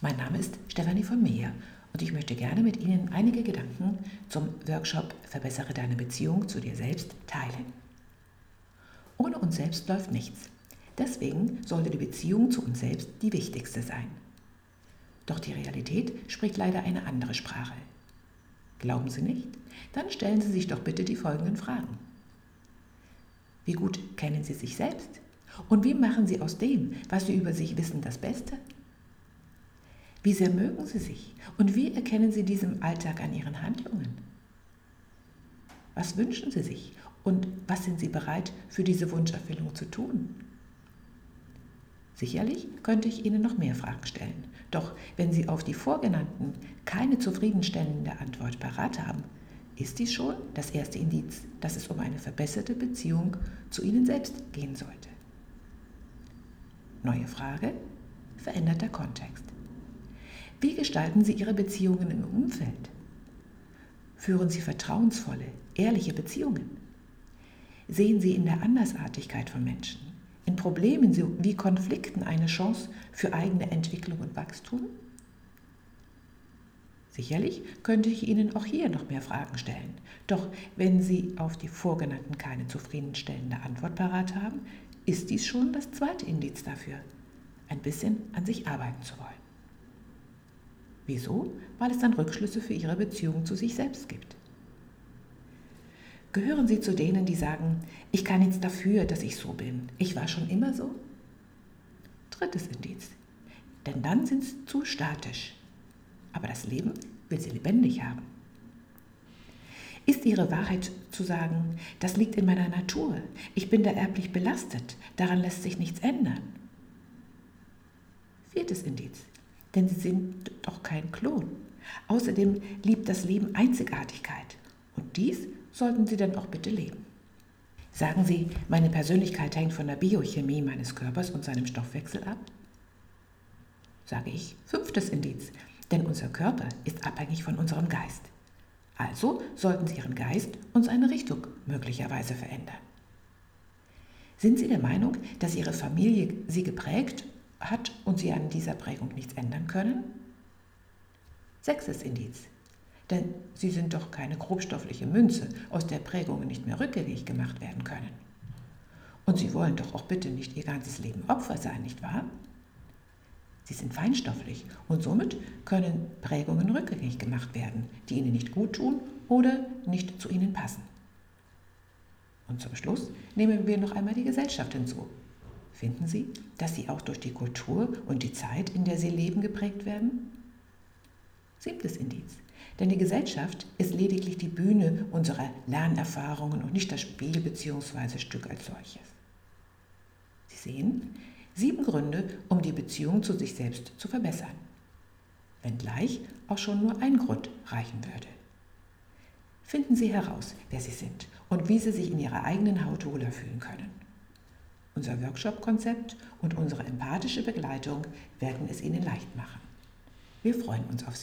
Mein Name ist Stefanie von Meer und ich möchte gerne mit Ihnen einige Gedanken zum Workshop Verbessere deine Beziehung zu dir selbst teilen. Ohne uns selbst läuft nichts. Deswegen sollte die Beziehung zu uns selbst die wichtigste sein. Doch die Realität spricht leider eine andere Sprache. Glauben Sie nicht? Dann stellen Sie sich doch bitte die folgenden Fragen. Wie gut kennen Sie sich selbst? Und wie machen Sie aus dem, was Sie über sich wissen, das Beste? Wie sehr mögen Sie sich? Und wie erkennen Sie dies im Alltag an Ihren Handlungen? Was wünschen Sie sich? Und was sind Sie bereit, für diese Wunscherfüllung zu tun? Sicherlich könnte ich Ihnen noch mehr Fragen stellen. Doch wenn Sie auf die vorgenannten keine zufriedenstellende Antwort parat haben, ist dies schon das erste Indiz, dass es um eine verbesserte Beziehung zu Ihnen selbst gehen sollte. Neue Frage, veränderter Kontext. Wie gestalten Sie Ihre Beziehungen im Umfeld? Führen Sie vertrauensvolle, ehrliche Beziehungen? Sehen Sie in der Andersartigkeit von Menschen, in Problemen wie Konflikten eine Chance für eigene Entwicklung und Wachstum? Sicherlich könnte ich Ihnen auch hier noch mehr Fragen stellen. Doch wenn Sie auf die vorgenannten keine zufriedenstellende Antwort parat haben, ist dies schon das zweite Indiz dafür, ein bisschen an sich arbeiten zu wollen. Wieso? Weil es dann Rückschlüsse für Ihre Beziehung zu sich selbst gibt. Gehören Sie zu denen, die sagen, ich kann nichts dafür, dass ich so bin. Ich war schon immer so? Drittes Indiz. Denn dann sind Sie zu statisch. Aber das Leben will Sie lebendig haben. Ist Ihre Wahrheit zu sagen, das liegt in meiner Natur, ich bin da erblich belastet, daran lässt sich nichts ändern? Viertes Indiz. Denn Sie sind doch kein Klon. Außerdem liebt das Leben Einzigartigkeit. Und dies sollten Sie dann auch bitte leben. Sagen Sie, meine Persönlichkeit hängt von der Biochemie meines Körpers und seinem Stoffwechsel ab? Sage ich, fünftes Indiz. Denn unser Körper ist abhängig von unserem Geist. Also sollten Sie Ihren Geist und seine Richtung möglicherweise verändern. Sind Sie der Meinung, dass Ihre Familie Sie geprägt hat und Sie an dieser Prägung nichts ändern können? Sechstes Indiz. Denn Sie sind doch keine grobstoffliche Münze, aus der Prägungen nicht mehr rückgängig gemacht werden können. Und Sie wollen doch auch bitte nicht Ihr ganzes Leben Opfer sein, nicht wahr? Sie sind feinstofflich und somit können Prägungen rückgängig gemacht werden, die Ihnen nicht gut tun oder nicht zu Ihnen passen. Und zum Schluss nehmen wir noch einmal die Gesellschaft hinzu. Finden Sie, dass Sie auch durch die Kultur und die Zeit, in der Sie leben, geprägt werden? Siebtes Indiz. Denn die Gesellschaft ist lediglich die Bühne unserer Lernerfahrungen und nicht das Spiel bzw. Stück als solches. Sie sehen, 7 Gründe, um die Beziehung zu sich selbst zu verbessern. Wenngleich auch schon nur ein Grund reichen würde. Finden Sie heraus, wer Sie sind und wie Sie sich in Ihrer eigenen Haut wohler fühlen können. Unser Workshop-Konzept und unsere empathische Begleitung werden es Ihnen leicht machen. Wir freuen uns auf Sie.